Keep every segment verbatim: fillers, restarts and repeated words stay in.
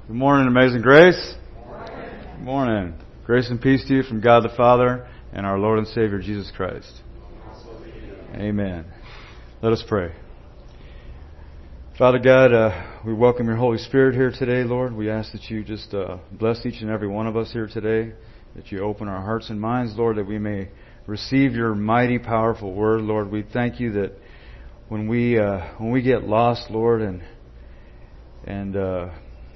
Good morning, Amazing Grace. Good morning. Good morning. Grace and peace to you from God the Father and our Lord and Savior Jesus Christ. Amen. Let us pray. Father God, uh, we welcome your Holy Spirit here today, Lord. We ask that you just uh, bless each and every one of us here today, that you open our hearts and minds, Lord, that we may receive your mighty, powerful word, Lord. We thank you that when we uh, when we get lost, Lord, and and uh,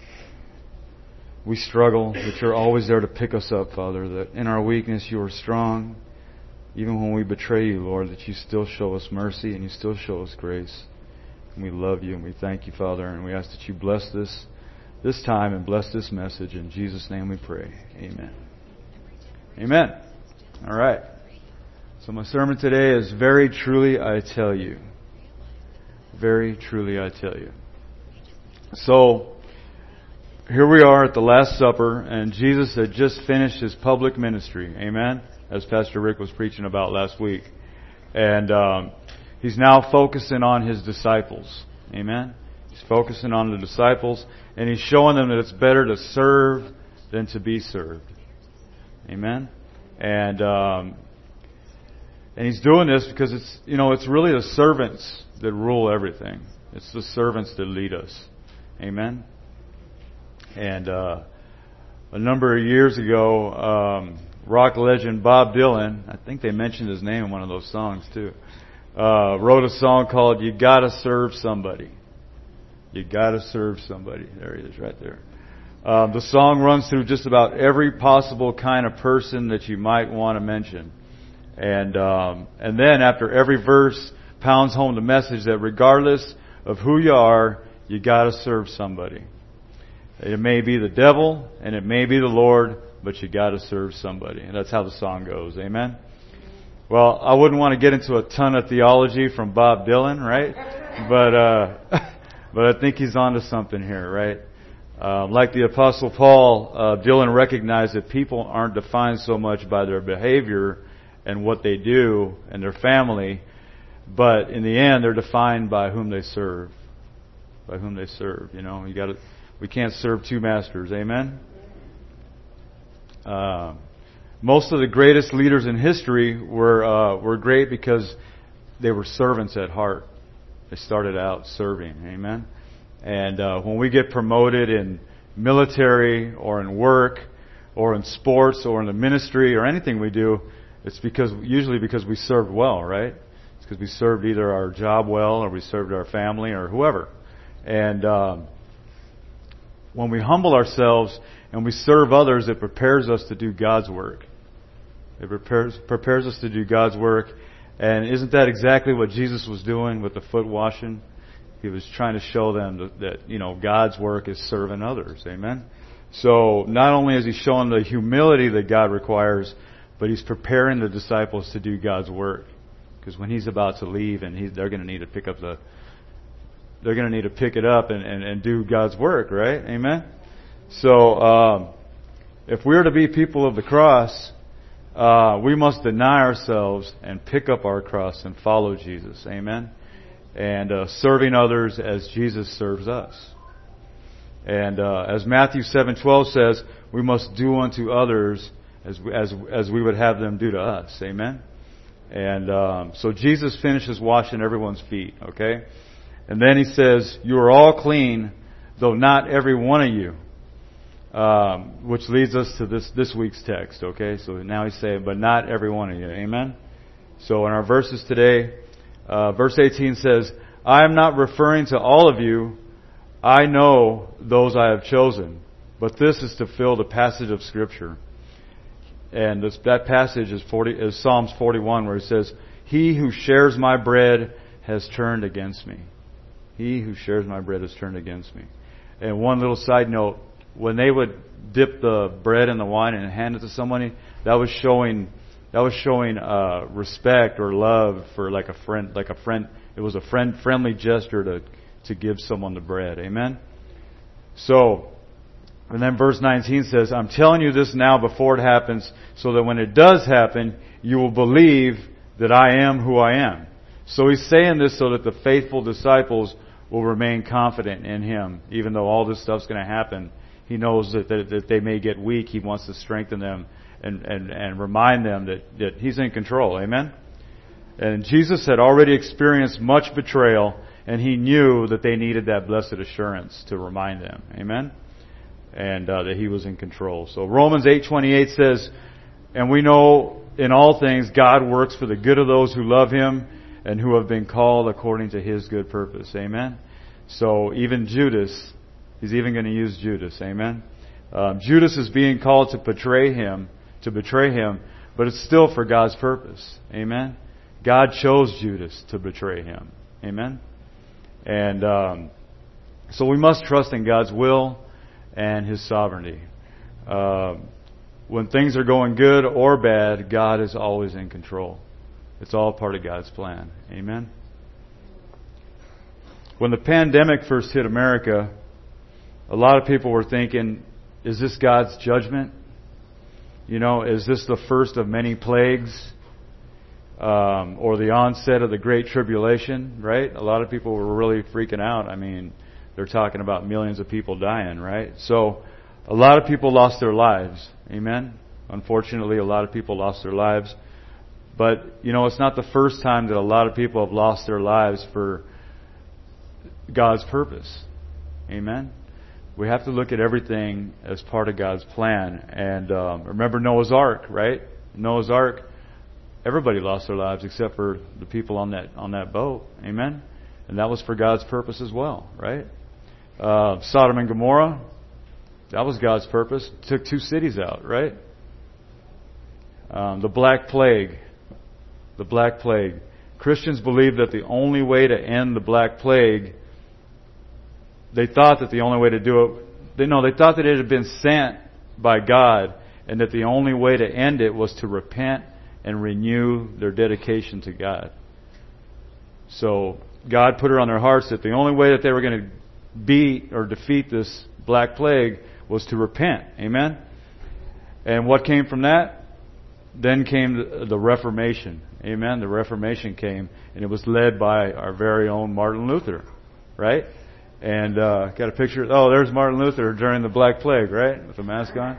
we struggle, that you're always there to pick us up, Father, that in our weakness you are strong. Even when we betray you, Lord, that you still show us mercy and you still show us grace. And we love you and we thank you, Father, and we ask that you bless this this time and bless this message. In Jesus' name we pray. Amen. Amen. All right. So my sermon today is Very Truly I Tell You. Very truly I tell you. So, here we are at the Last Supper, and Jesus had just finished His public ministry. Amen? As Pastor Rick was preaching about last week. And um, He's now focusing on His disciples. Amen? He's focusing on the disciples, and He's showing them that it's better to serve than to be served. Amen? And um, and He's doing this because it's, you know, it's really the servants that rule everything. It's the servants that lead us. Amen? And uh, a number of years ago, um, rock legend Bob Dylan, I think they mentioned his name in one of those songs too, uh, wrote a song called You Gotta Serve Somebody. You Gotta Serve Somebody. There he is right there. Um, the song runs through just about every possible kind of person that you might want to mention. And um, and then after every verse pounds home the message that regardless of who you are, you gotta serve somebody. It may be the devil, and it may be the Lord, but you got to serve somebody. And that's how the song goes. Amen? Well, I wouldn't want to get into a ton of theology from Bob Dylan, right? But uh, but I think he's onto something here, right? Uh, like the Apostle Paul, uh, Dylan recognized that people aren't defined so much by their behavior and what they do and their family, but in the end, they're defined by whom they serve. By whom they serve, you know. You got to. We can't serve two masters. Amen? Uh, most of the greatest leaders in history were uh, were great because they were servants at heart. They started out serving. Amen? And uh, when we get promoted in military or in work or in sports or in the ministry or anything we do, it's because usually because we served well, right? It's because we served either our job well or we served our family or whoever. And um, when we humble ourselves and we serve others, it prepares us to do God's work. It prepares prepares us to do God's work. And isn't that exactly what Jesus was doing with the foot washing? He was trying to show them that, that you know, God's work is serving others. Amen? So not only is He showing the humility that God requires, but He's preparing the disciples to do God's work. Because when He's about to leave, and he, they're going to need to pick up the They're going to need to pick it up and, and, and do God's work, right? Amen? So, um, if we're to be people of the cross, uh, we must deny ourselves and pick up our cross and follow Jesus. Amen? And uh, serving others as Jesus serves us. And uh, as Matthew seven twelve says, we must do unto others as as as we would have them do to us. Amen? And um, so Jesus finishes washing everyone's feet, okay? And then He says, you are all clean, though not every one of you. Um, which leads us to this, this week's text, okay? So now He's saying, but not every one of you. Amen? So in our verses today, uh, verse eighteen says, I am not referring to all of you. I know those I have chosen. But this is to fill the passage of Scripture. And this, that passage is, forty, is Psalms forty-one, where it says, He who shares my bread has turned against me. He who shares my bread has turned against me. And one little side note, when they would dip the bread in the wine and hand it to somebody, that was showing that was showing uh, respect or love for like a friend, like a friend. It was a friend friendly gesture to to give someone the bread. Amen. So, and then verse nineteen says, I'm telling you this now before it happens, so that when it does happen, you will believe that I am who I am. So He's saying this so that the faithful disciples will remain confident in Him, even though all this stuff's going to happen. He knows that, that, that they may get weak. He wants to strengthen them and, and, and remind them that, that He's in control. Amen? And Jesus had already experienced much betrayal, and He knew that they needed that blessed assurance to remind them. Amen? And uh, that He was in control. So Romans eight twenty-eight says, and we know in all things God works for the good of those who love Him and who have been called according to His good purpose. Amen? So even Judas, He's even going to use Judas. Amen? Um, Judas is being called to betray Him, to betray Him, but it's still for God's purpose. Amen? God chose Judas to betray Him. Amen? And um, so we must trust in God's will and His sovereignty. Uh, when things are going good or bad, God is always in control. It's all part of God's plan. Amen? When the pandemic first hit America, a lot of people were thinking, is this God's judgment? You know, is this the first of many plagues? Um, or the onset of the Great Tribulation, right? A lot of people were really freaking out. I mean, they're talking about millions of people dying, right? So, a lot of people lost their lives. Amen? Unfortunately, a lot of people lost their lives. But, you know, it's not the first time that a lot of people have lost their lives for God's purpose. Amen? We have to look at everything as part of God's plan. And um, remember Noah's Ark, right? Noah's Ark, everybody lost their lives except for the people on that on that boat. Amen? And that was for God's purpose as well, right? Uh, Sodom and Gomorrah, that was God's purpose. Took two cities out, right? Um, the Black Plague. The Black Plague. Christians believe that the only way to end the Black Plague, they thought that the only way to do it, they know they thought that it had been sent by God, and that the only way to end it was to repent and renew their dedication to God. So God put it on their hearts that the only way that they were going to beat or defeat this Black Plague was to repent. Amen? And what came from that? Then came the, the Reformation. Amen? The Reformation came, and it was led by our very own Martin Luther. Right? And uh, got a picture. Oh, there's Martin Luther during the Black Plague, right? With the mask on.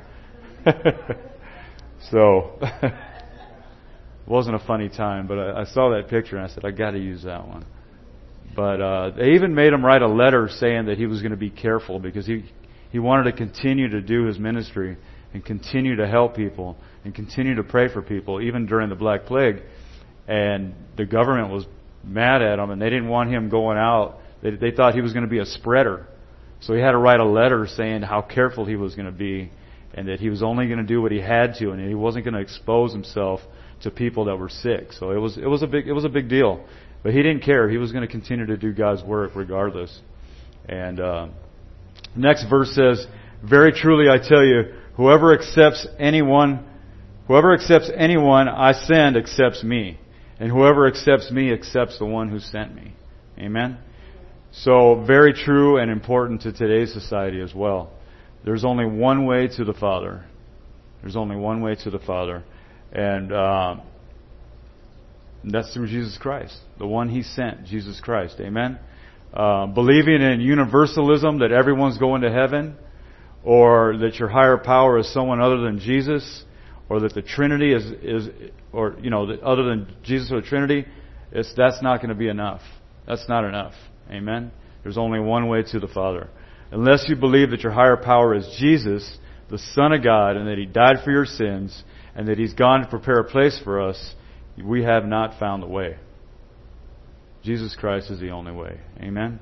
So... wasn't a funny time, but I, I saw that picture and I said, I got to use that one. But uh, they even made him write a letter saying that he was going to be careful because he he wanted to continue to do his ministry and continue to help people and continue to pray for people even during the Black Plague. And the government was mad at him, and they didn't want him going out. They, they thought he was going to be a spreader. So he had to write a letter saying how careful he was going to be and that he was only going to do what he had to, and he wasn't going to expose himself to people that were sick. So it was it was a big it was a big deal. But he didn't care. He was going to continue to do God's work regardless. And uh, next verse says, "Very truly I tell you, whoever accepts anyone, whoever accepts anyone I send accepts me, and whoever accepts me accepts the one who sent me." Amen. So very true and important to today's society as well. There's only one way to the Father. There's only one way to the Father. And uh, that's through Jesus Christ, the one He sent, Jesus Christ. Amen? Uh, believing in universalism, that everyone's going to heaven, or that your higher power is someone other than Jesus, or that the Trinity is, is or, you know, that other than Jesus or the Trinity, it's, that's not going to be enough. That's not enough. Amen? There's only one way to the Father. Unless you believe that your higher power is Jesus, the Son of God, and that He died for your sins, and that He's gone to prepare a place for us, we have not found the way. Jesus Christ is the only way. Amen?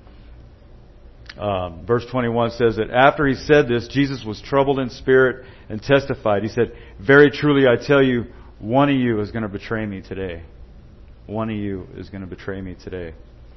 Um, verse twenty-one says that after He said this, Jesus was troubled in spirit and testified. He said, "Very truly I tell you, one of you is going to betray me today. One of you is going to betray me today."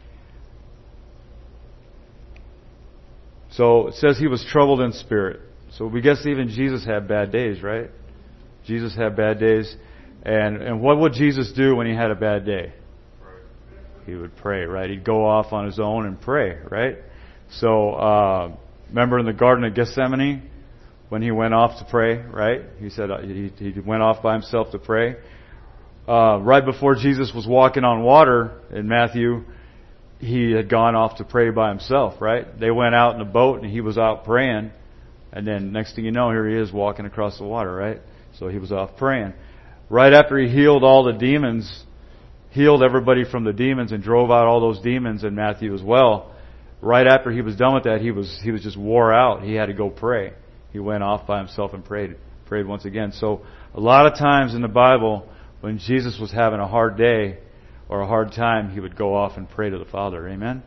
So it says He was troubled in spirit. So we guess even Jesus had bad days, right? Jesus had bad days. And and what would Jesus do when He had a bad day? He would pray, right? He'd go off on His own and pray, right? So, uh, remember in the Garden of Gethsemane when He went off to pray, right? He said uh, he, he went off by Himself to pray. Uh, right before Jesus was walking on water in Matthew, He had gone off to pray by Himself, right? They went out in a boat and He was out praying And then next thing you know, here he is walking across the water, right? So he was off praying. Right after he healed all the demons, healed everybody from the demons and drove out all those demons, and Matthew as well, right after he was done with that, he was he was just wore out. He had to go pray. He went off by himself and prayed, prayed once again. So a lot of times in the Bible, when Jesus was having a hard day or a hard time, he would go off and pray to the Father. Amen?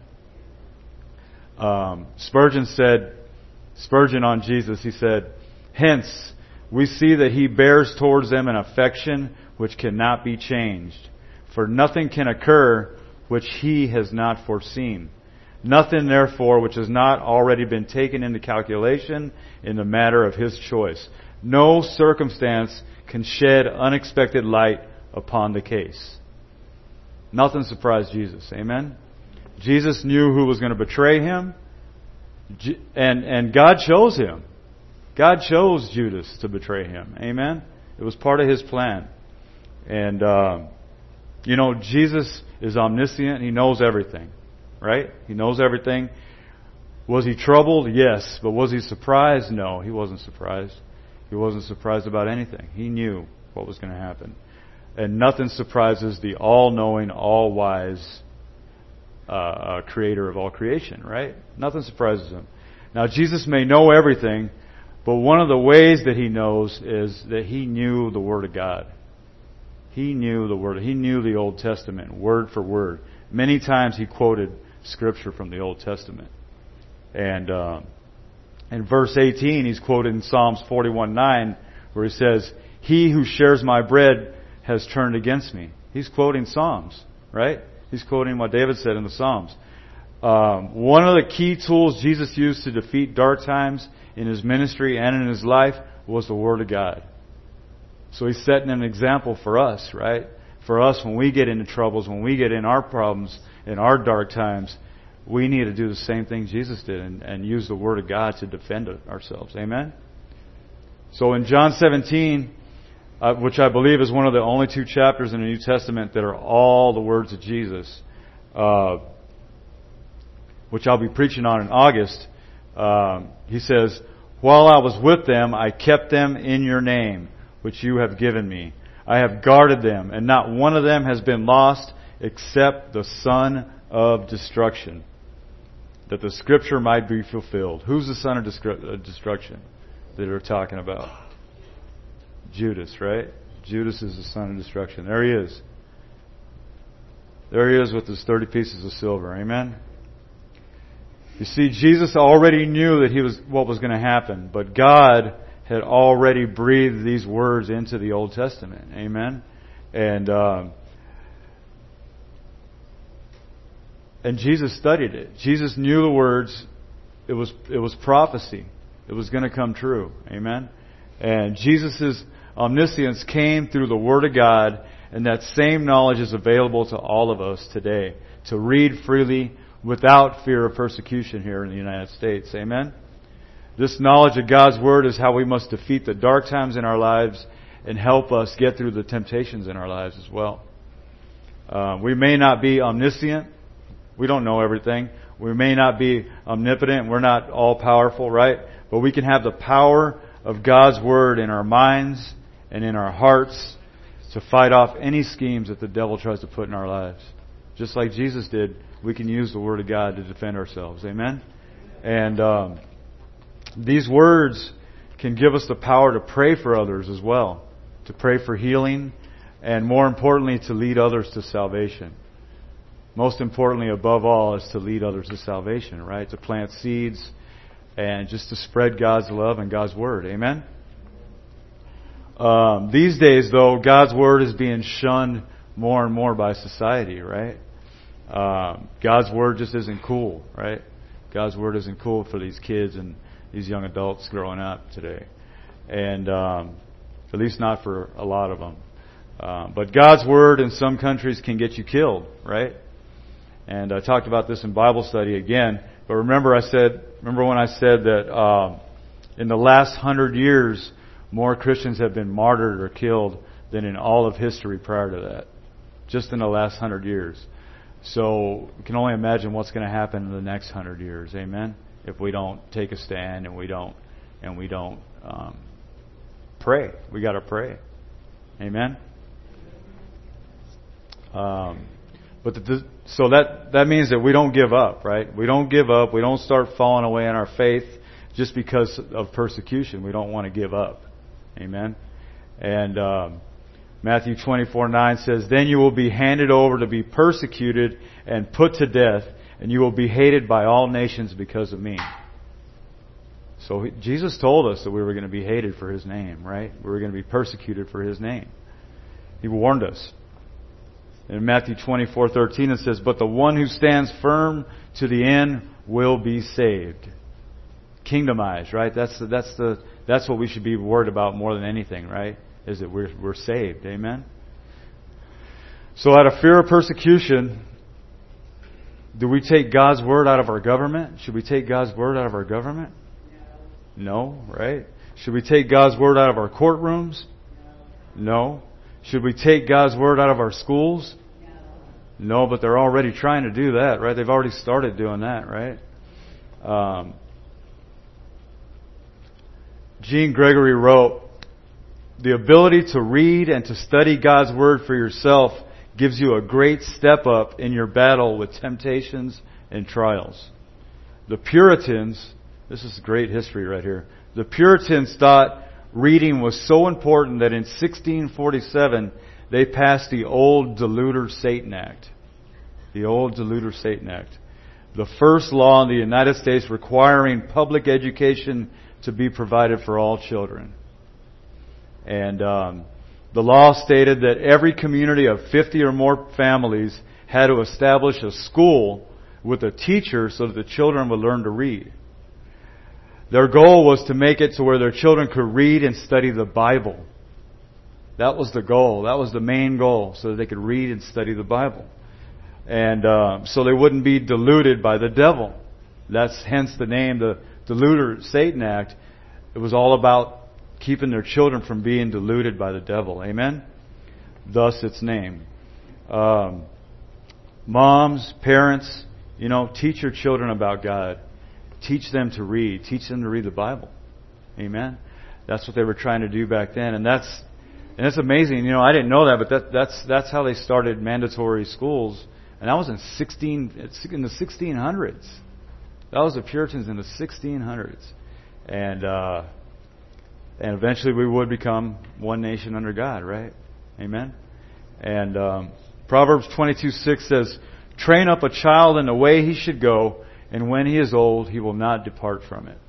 Um, Spurgeon said, Spurgeon on Jesus, he said, "Hence, we see that he bears towards them an affection which cannot be changed. For nothing can occur which he has not foreseen. Nothing, therefore, which has not already been taken into calculation in the matter of his choice. No circumstance can shed unexpected light upon the case." Nothing surprised Jesus. Amen? Jesus knew who was going to betray him. And, and God chose him. God chose Judas to betray him. Amen? It was part of his plan. And, uh, you know, Jesus is omniscient. He knows everything. Right? He knows everything. Was he troubled? Yes. But was he surprised? No, he wasn't surprised. He wasn't surprised about anything. He knew what was going to happen. And nothing surprises the all-knowing, all-wise uh, uh, creator of all creation, right? Nothing surprises him. Now, Jesus may know everything, but one of the ways that he knows is that he knew the Word of God. He knew the Word. He knew the Old Testament, word for word. Many times he quoted Scripture from the Old Testament. And uh, in verse eighteen, he's quoted in Psalms forty-one nine, where he says, "He who shares my bread has turned against me." He's quoting Psalms, right? He's quoting what David said in the Psalms. Um, one of the key tools Jesus used to defeat dark times in his ministry and in his life was the Word of God. So he's setting an example for us, right? For us, when we get into troubles, when we get in our problems, in our dark times, we need to do the same thing Jesus did and, and use the Word of God to defend ourselves. Amen? So in John seventeen, uh, which I believe is one of the only two chapters in the New Testament that are all the words of Jesus, uh, which I'll be preaching on in August, um, he says, "While I was with them, I kept them in your name, which you have given me. I have guarded them, and not one of them has been lost except the son of destruction, that the Scripture might be fulfilled." Who's the son of destruction that they're talking about? Judas, right? Judas is the son of destruction. There he is. There he is with his thirty pieces of silver. Amen? You see, Jesus already knew that he was what was going to happen, but God had already breathed these words into the Old Testament. Amen? And uh, and Jesus studied it. Jesus knew the words. It was it was prophecy. It was going to come true. Amen? And Jesus' omniscience came through the Word of God, and that same knowledge is available to all of us today to read freely without fear of persecution here in the United States. Amen? This knowledge of God's Word is how we must defeat the dark times in our lives and help us get through the temptations in our lives as well. Uh, we may not be omniscient. We don't know everything. We may not be omnipotent. We're not all powerful, right? But we can have the power of God's Word in our minds and in our hearts to fight off any schemes that the devil tries to put in our lives. Just like Jesus did, we can use the Word of God to defend ourselves. Amen? And um, these words can give us the power to pray for others as well. To pray for healing, and more importantly, to lead others to salvation. Most importantly, above all, is to lead others to salvation, right? To plant seeds and just to spread God's love and God's Word. Amen? Um, these days, though, God's Word is being shunned more and more by society, right? Um, God's Word just isn't cool, right? God's Word isn't cool for these kids and these young adults growing up today. And um, at least not for a lot of them. Um, but God's Word in some countries can get you killed, right? And I talked about this in Bible study again. But remember I said, remember when I said that um, in the last hundred years, more Christians have been martyred or killed than in all of history prior to that. Just in the last hundred years. So we can only imagine what's going to happen in the next hundred years. Amen? If we don't take a stand and we don't and we don't um, pray. We got to pray. Amen. Um, but the, so that that means that we don't give up, right? We don't give up. We don't start falling away in our faith just because of persecution. We don't want to give up. Amen. And um, Matthew twenty-four nine says, "Then you will be handed over to be persecuted and put to death, and you will be hated by all nations because of me." So he, Jesus told us that we were going to be hated for His name, right? We were going to be persecuted for His name. He warned us. In Matthew twenty-four thirteen it says, "But the one who stands firm to the end will be saved." Kingdomized, right? That's the, that's the that's what we should be worried about more than anything, right? Is that we're we're saved. Amen. So out of fear of persecution, do we take God's word out of our government? Should we take God's word out of our government? No, right? Should we take God's word out of our courtrooms? No. Should we take God's word out of our schools? No, but they're already trying to do that, right? They've already started doing that, right? Um, Gene Gregory wrote, "The ability to read and to study God's word for yourself gives you a great step up in your battle with temptations and trials. The Puritans," this is great history right here, "the Puritans thought reading was so important that in sixteen forty-seven they passed the Old Deluder Satan Act. The Old Deluder Satan Act. The first law in the United States requiring public education to be provided for all children. And um, the law stated that every community of fifty or more families had to establish a school with a teacher so that the children would learn to read. Their goal was to make it to where their children could read and study the Bible. That was the goal. That was the main goal, so that they could read and study the Bible. And uh, so they wouldn't be deluded by the devil. That's hence the name, the Deluder Satan Act. It was all about keeping their children from being deluded by the devil. Amen? Thus its name. Um, moms, parents, you know, teach your children about God. Teach them to read. Teach them to read the Bible. Amen? That's what they were trying to do back then. And that's and it's amazing. You know, I didn't know that, but that, that's that's how they started mandatory schools. And that was in sixteen in the sixteen hundreds. That was the Puritans in the sixteen hundreds. And uh, and eventually we would become one nation under God, right? Amen? And um, Proverbs twenty-two six says, "Train up a child in the way he should go, and when he is old, he will not depart from it."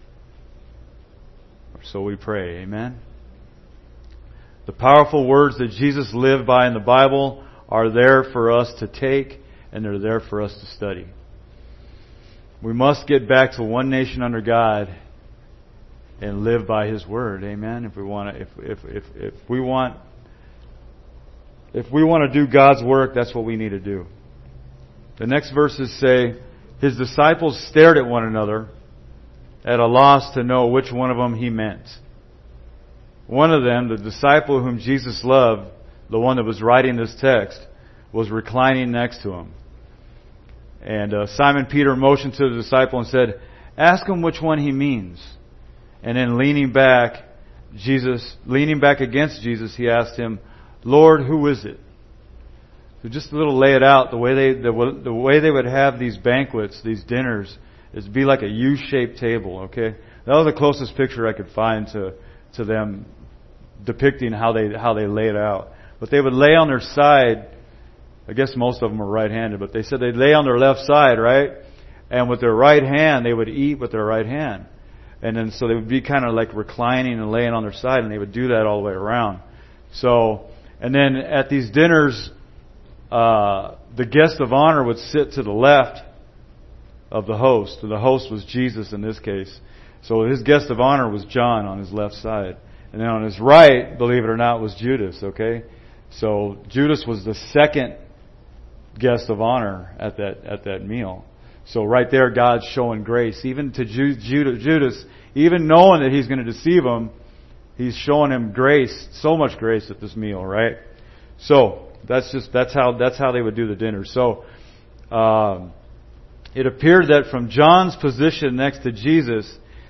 So we pray. Amen? The powerful words that Jesus lived by in the Bible are there for us to take, and they're there for us to study. We must get back to one nation under God and live by His Word. Amen? If we want to, if if if if we want if we want to do God's work, that's what we need to do. The next verses say, "His disciples stared at one another, at a loss to know which one of them He meant. One of them, the disciple whom Jesus loved, the one that was writing this text, was reclining next to Him. And uh, Simon Peter motioned to the disciple and said, 'Ask him which one he means.' And then leaning back, Jesus, leaning back against Jesus, he asked him, 'Lord, who is it?'" So just a little lay it out, the way they the, the way they would have these banquets, these dinners, is be like a U-shaped table. Okay, that was the closest picture I could find to to them depicting how they how they lay it out. But they would lay on their side. I guess most of them were right-handed, but they said they'd lay on their left side, right? And with their right hand, they would eat with their right hand. And then so they would be kind of like reclining and laying on their side, and they would do that all the way around. So, and then at these dinners, uh, the guest of honor would sit to the left of the host. The host was Jesus in this case. So his guest of honor was John on his left side. And then on his right, believe it or not, was Judas, okay? So Judas was the second guest of honor at that at that meal. So right there, God's showing grace. Even to Judas, even knowing that he's going to deceive him, He's showing him grace, so much grace at this meal, right? So that's just that's how that's how they would do the dinner. So um, it appeared that from John's position next to Jesus,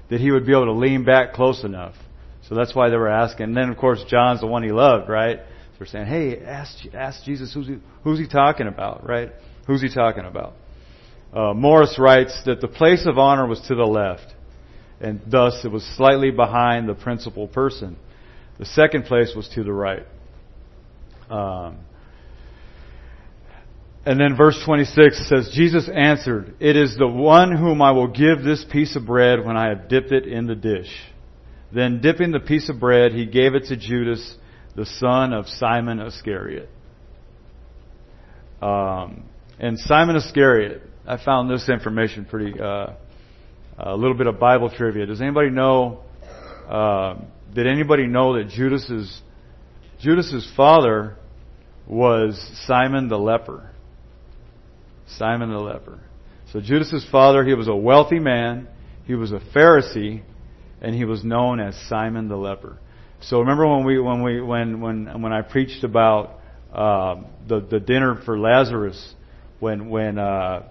that he would be able to lean back close enough. So that's why they were asking. And then, of course, John's the one he loved, right? So they're saying, hey, ask, ask Jesus, who's he, who's he talking about, right? Who's he talking about? Uh, Morris writes that the place of honor was to the left, and thus it was slightly behind the principal person. The second place was to the right. Um, and then verse twenty-six says, Jesus answered, it is the one whom I will give this piece of bread when I have dipped it in the dish. Then dipping the piece of bread, he gave it to Judas, the son of Simon Iscariot. Um, and Simon Iscariot, I found this information pretty, uh, a little bit of Bible trivia. Does anybody know, uh, did anybody know that Judas's, Judas's father was Simon the leper? Simon the leper. So Judas's father, he was a wealthy man, he was a Pharisee, and he was known as Simon the leper. So remember when we when we when when when I preached about uh, the the dinner for Lazarus, when when uh,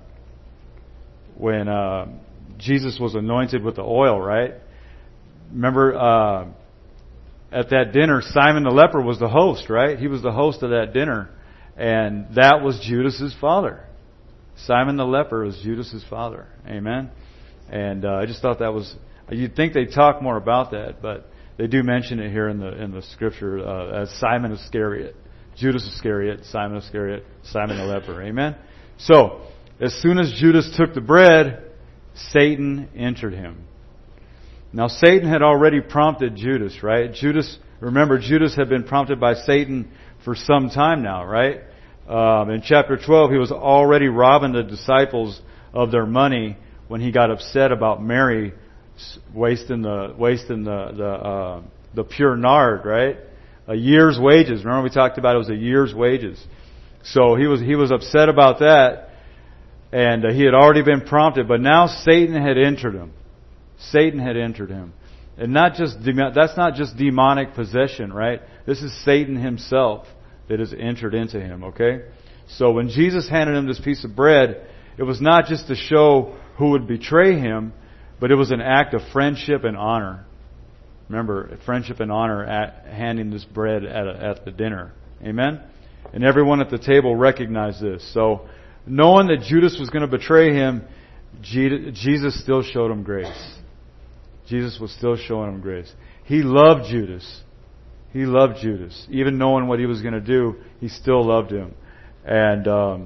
when uh, Jesus was anointed with the oil, right? Remember uh, at that dinner, Simon the leper was the host, right? He was the host of that dinner, and that was Judas's father. Simon the leper was Judas's father. Amen. And uh, I just thought that was. You'd think they'd talk more about that, but they do mention it here in the in the scripture uh, as Simon Iscariot, Judas Iscariot, Simon Iscariot, Simon the leper. Amen. So as soon as Judas took the bread, Satan entered him. Now Satan had already prompted Judas, right? Judas, remember, Judas had been prompted by Satan for some time now, right? Um, in chapter twelve, he was already robbing the disciples of their money when he got upset about Mary wasting the wasting the the uh, the pure nard, right? A year's wages. Remember we talked about it was a year's wages. So he was he was upset about that, and uh, he had already been prompted. But now Satan had entered him. Satan had entered him, and not just that's not just demonic possession, right? This is Satan himself that has entered into him. Okay, so when Jesus handed him this piece of bread, it was not just to show who would betray him, but it was an act of friendship and honor. Remember, friendship and honor at handing this bread at, a, at the dinner. Amen? And everyone at the table recognized this. So, knowing that Judas was going to betray him, Jesus still showed him grace. Jesus was still showing him grace. He loved Judas. He loved Judas. Even knowing what he was going to do, he still loved him. And um,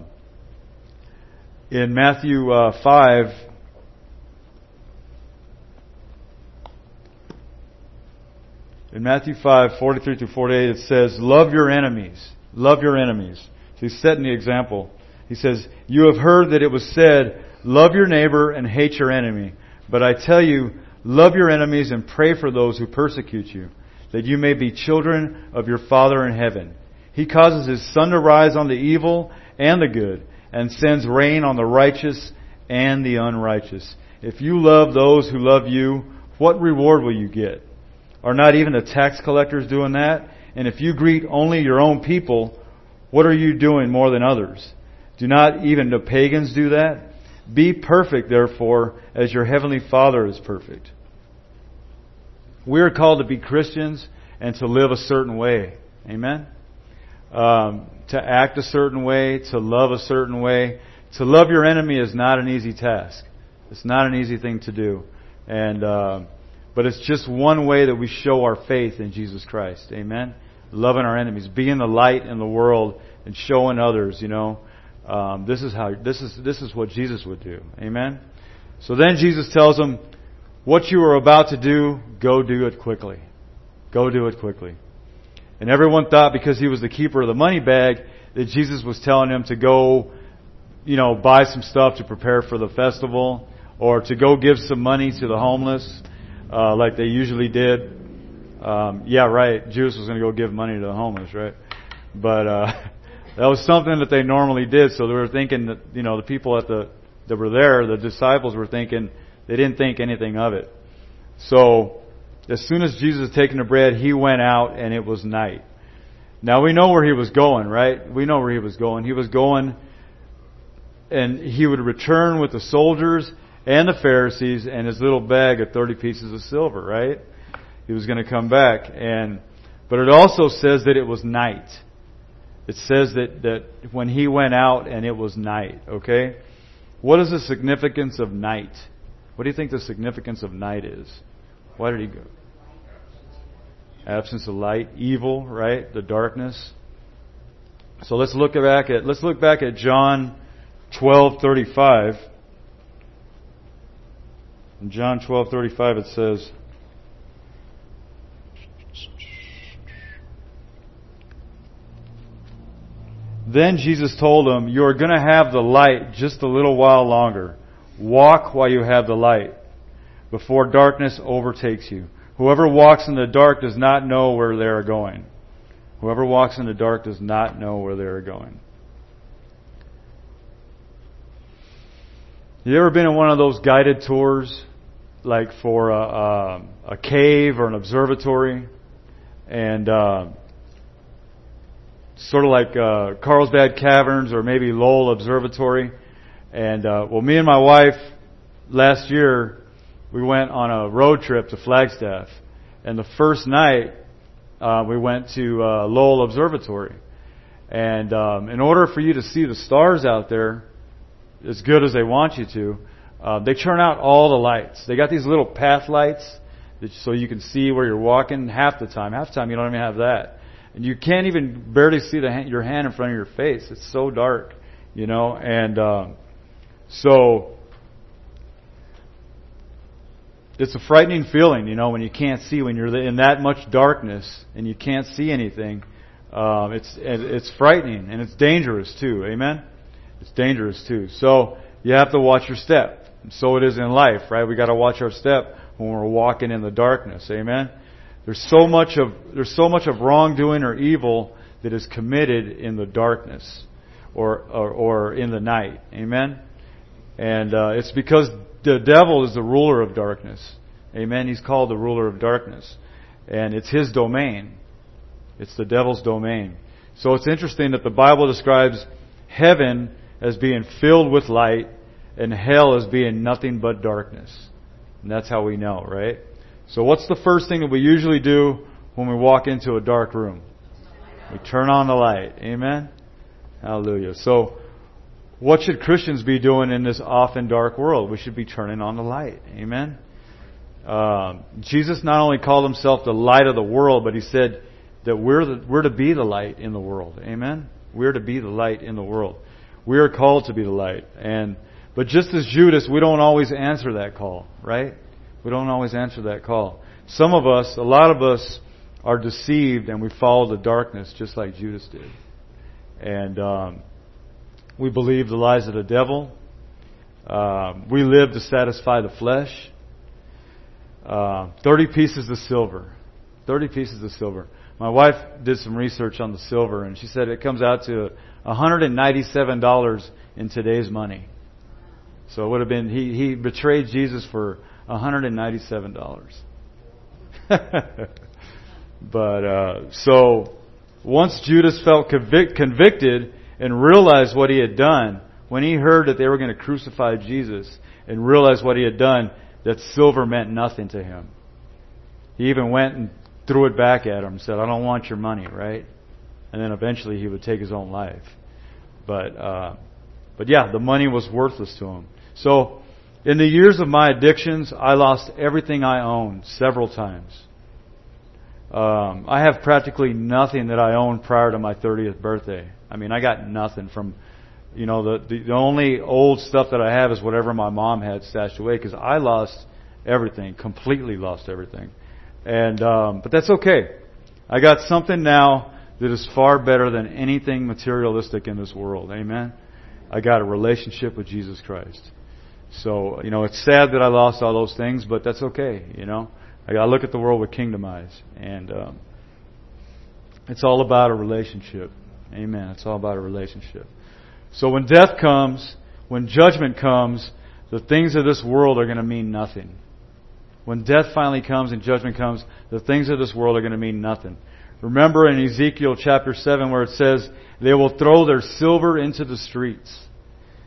in Matthew uh, five... In Matthew five, forty-three through forty-eight, it says, love your enemies. Love your enemies. So he's setting the example. He says, you have heard that it was said, love your neighbor and hate your enemy. But I tell you, love your enemies and pray for those who persecute you, that you may be children of your Father in heaven. He causes His sun to rise on the evil and the good, and sends rain on the righteous and the unrighteous. If you love those who love you, what reward will you get? Are not even the tax collectors doing that? And if you greet only your own people, what are you doing more than others? Do not even the pagans do that? Be perfect, therefore, as your heavenly Father is perfect. We are called to be Christians and to live a certain way. Amen? Um, to act a certain way, to love a certain way. To love your enemy is not an easy task. It's not an easy thing to do. And... Uh, But it's just one way that we show our faith in Jesus Christ. Amen? Loving our enemies. Being the light in the world and showing others, you know. Um, this is how, this is, this is what Jesus would do. Amen? So then Jesus tells them, what you are about to do, go do it quickly. Go do it quickly. And everyone thought because he was the keeper of the money bag that Jesus was telling them to go, you know, buy some stuff to prepare for the festival, or to go give some money to the homeless. Uh, like they usually did. Um, yeah, right. Judas was going to go give money to the homeless, right? But uh, that was something that they normally did. So they were thinking that, you know, the people at the that were there, the disciples were thinking, they didn't think anything of it. So as soon as Jesus had taken the bread, he went out and it was night. Now we know where he was going, right? We know where he was going. He was going and he would return with the soldiers and the Pharisees and his little bag of thirty pieces of silver, right? He was going to come back. And but it also says that it was night. It says that, that when he went out and it was night, okay? What is the significance of night? What do you think the significance of night is? Why did he go? Absence of light, evil, right? The darkness. So let's look back at let's look back at John twelve thirty-five. In John twelve thirty-five it says, "Then Jesus told him, 'You are going to have the light just a little while longer. Walk while you have the light, before darkness overtakes you. Whoever walks in the dark does not know where they are going.'" Whoever walks in the dark does not know where they are going. You ever been in one of those guided tours, like for a, a, a cave or an observatory, and uh, sort of like uh, Carlsbad Caverns or maybe Lowell Observatory? And uh, well, me and my wife last year we went on a road trip to Flagstaff, and the first night uh, we went to uh, Lowell Observatory, and um, in order for you to see the stars out there as good as they want you to, uh, they turn out all the lights. They got these little path lights that, so you can see where you're walking half the time. Half the time you don't even have that. And you can't even barely see the hand, your hand in front of your face. It's so dark, you know. And um, so it's a frightening feeling, you know, when you can't see, when you're in that much darkness and you can't see anything. Um, it's it's frightening and it's dangerous too. Amen. It's dangerous too. So you have to watch your step. And so it is in life, right? We got to watch our step when we're walking in the darkness. Amen. There's so much of there's so much of wrongdoing or evil that is committed in the darkness or or, or in the night. Amen. And uh, it's because the devil is the ruler of darkness. Amen. He's called the ruler of darkness, and it's his domain. It's the devil's domain. So it's interesting that the Bible describes heaven as being filled with light and hell as being nothing but darkness. And that's how we know, right? So what's the first thing that we usually do when we walk into a dark room? We turn on the light. Amen? Hallelujah. So what should Christians be doing in this often dark world? We should be turning on the light. Amen? Um, Jesus not only called himself the light of the world, but he said that we're the, we're to be the light in the world. Amen? We're to be the light in the world. We are called to be the light. And but just as Judas, we don't always answer that call, right? We don't always answer that call. Some of us, a lot of us, are deceived and we follow the darkness just like Judas did. And um, we believe the lies of the devil. Um, we live to satisfy the flesh. Uh, Thirty pieces of silver. Thirty pieces of silver. My wife did some research on the silver, and she said it comes out to one hundred ninety-seven dollars in today's money. So it would have been, he, he betrayed Jesus for one hundred ninety-seven dollars. But, uh, so, once Judas felt convic- convicted and realized what he had done, when he heard that they were going to crucify Jesus and realized what he had done, that silver meant nothing to him. He even went and threw it back at him and said, "I don't want your money," right? And then eventually he would take his own life. But, uh, but yeah, the money was worthless to him. So, in the years of my addictions, I lost everything I owned several times. Um, I have practically nothing that I owned prior to my thirtieth birthday. I mean, I got nothing from, you know, the, the, the only old stuff that I have is whatever my mom had stashed away, because I lost everything, completely lost everything. And, um, but that's okay. I got something now that is far better than anything materialistic in this world. Amen? I got a relationship with Jesus Christ. So, you know, it's sad that I lost all those things, but that's okay, you know. I got to look at the world with kingdom eyes. And um, it's all about a relationship. Amen. It's all about a relationship. So when death comes, when judgment comes, the things of this world are going to mean nothing. When death finally comes and judgment comes, the things of this world are going to mean nothing. Remember in Ezekiel chapter seven where it says, "They will throw their silver into the streets.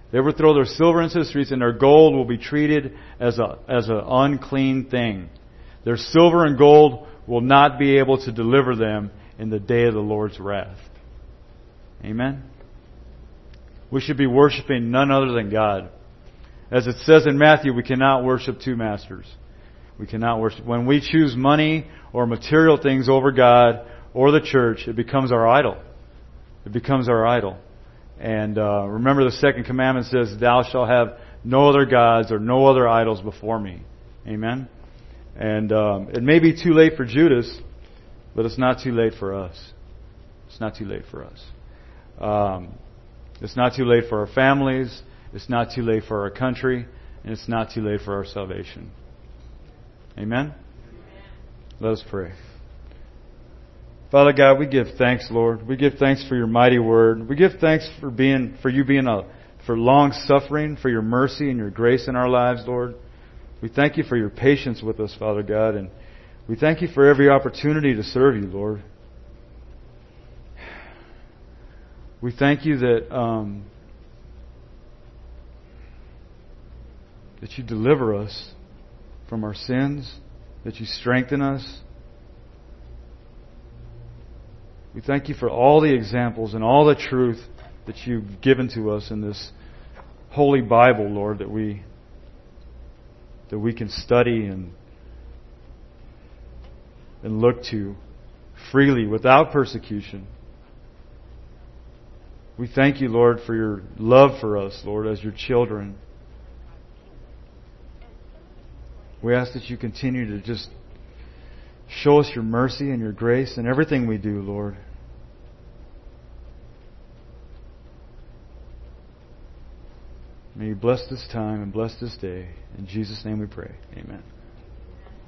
They would throw their silver into the streets, and their gold will be treated as a as an unclean thing. Their silver and gold will not be able to deliver them in the day of the Lord's wrath. Amen? We should be worshiping none other than God. As it says in Matthew, we cannot worship two masters. We cannot worship. When we choose money or material things over God or the church, it becomes our idol. It becomes our idol. And uh, remember, the second commandment says, "Thou shalt have no other gods or no other idols before me." Amen? And um, it may be too late for Judas, but it's not too late for us. It's not too late for us. Um, it's not too late for our families. It's not too late for our country. And it's not too late for our salvation. Amen? Let us pray. Father God, we give thanks, Lord. We give thanks for your mighty word. We give thanks for being, for you being a, for long suffering, for your mercy and your grace in our lives, Lord. We thank you for your patience with us, Father God, and we thank you for every opportunity to serve you, Lord. We thank you that um, that you deliver us from our sins, that you strengthen us. We thank you for all the examples and all the truth that you've given to us in this holy Bible, Lord, that we that we can study and and look to freely without persecution. We thank you, Lord, for your love for us, Lord, as your children. We ask that you continue to just show us your mercy and your grace in everything we do, Lord. May you bless this time and bless this day. In Jesus' name we pray. Amen.